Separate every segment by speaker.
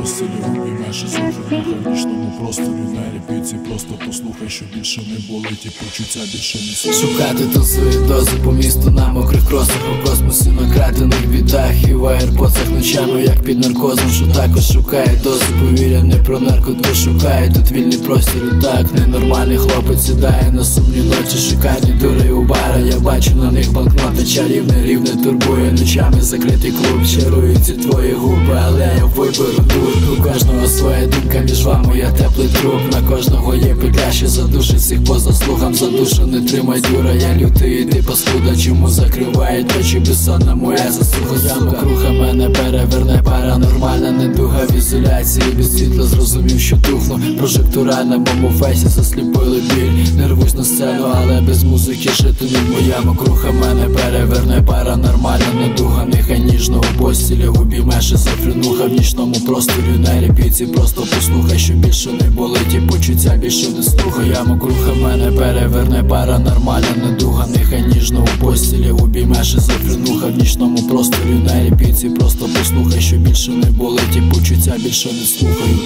Speaker 1: постелі, обійме шизофреніха в нічному просторі. На репіці просто послухай, що більше не болить і почуття більше не суть.
Speaker 2: Шукати ту свої дози по місту на мокрих кросах, у космосі на крадених бітах і в аерпоцах ночами, як під наркозом, що також шукає дози. Повіря не про наркоту шукає, тут вільний простір і так. Ненормальний хлопець сідає на сумні ночі, шикарні дури у бара. Я бачу на них банкноти, чарівне рівне турбує. Ночами закритий клуб, чарують ці твої губи, але я виберу тут. У кожного своя думка, між вами я теплий труп. На кожного є петля, що задушить всіх по заслугам. За душу не тримай, дура, я лютий і ти паскуда. Чому закривають очі, безсонна моя заслуга. Яма круха мене переверне, паранормальна недуга. В ізоляції без світла зрозумів, що тухну. Прожектора на моєму фейсі засліпили біль. Не рвусь на сцену, але без музики жити не моя макруха мене переверне, паранормальна недуга. Нехай ніжно у постілі обійме шизофренуха в нічному просторі. На репіці просто послухай, що більше не болить і почуття більше не слухай. Я макруха мене переверне, паранормальна недуга. Нехай ніжно у постілі обійме шизофренуха в нічному просторі. На репіці просто послухай, що більше не болить і почуття більше не слухай.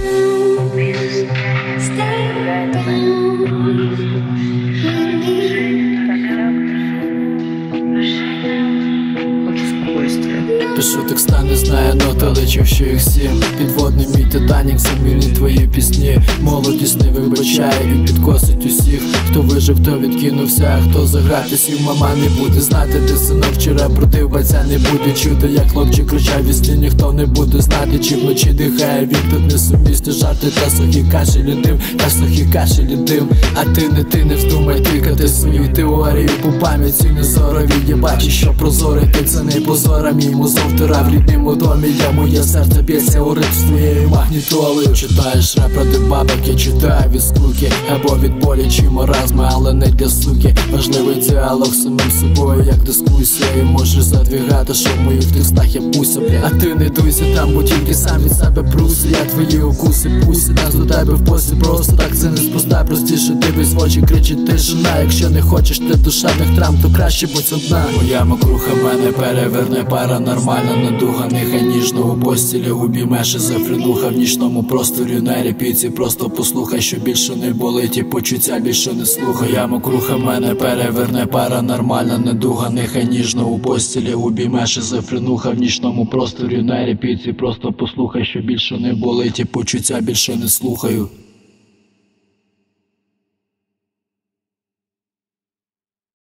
Speaker 2: Пишу текста, не знаю нот, але чув, що їх 7. Підводний мій Титанік, замільні твої пісні. Молодість не вибачає і підкосить усіх. Хто вижив, хто відкинувся, а хто заграти сів. Мама не буде знати, де синок вчора брудив, батя не буде чути, як хлопчик кричав від сні. Ніхто не буде знати, чи вночі дихає він. Тут несумісні жарти та сухі кашелі дим, та сухі кашелі дим. А ти не вздумай тикати свою теорію по пам'яті незорові. Я бачу, що прозорий ти це не позора. Мій мозок втирав в рідному домі, я моє серце б'ється у ритм своєї магнітоли. Читаєш реп проти бабок, я читаю від скуки або від болі чи маразми, але не для суки. Важливий діалог з самим собою, як дискусія. І можеш задвігати, що в моїх текстах я пуся, бля. А ти не дуйся там, бо тільки сам від себе пруся. Я твої укуси пуся, нас до тебе в посі. Просто так це не спроста, простіше дивись в очі, кричить тишина. Якщо не хочеш ти душевних травм, то краще будь одна. Моя макруха мене переверне, паранормальна недуга. Нехай ніжно у постілі обійме шизофренуха в нічному просторі. На репіці просто послухай, що більше не болить і почуття більше не слухай. Я макруха мене переверне, паранормальна недуга. Нехай ніжно у постілі обійме шизофренуха в нічному просторі. На репіці просто послухай, що більше не болить і почуття більше не слухаю.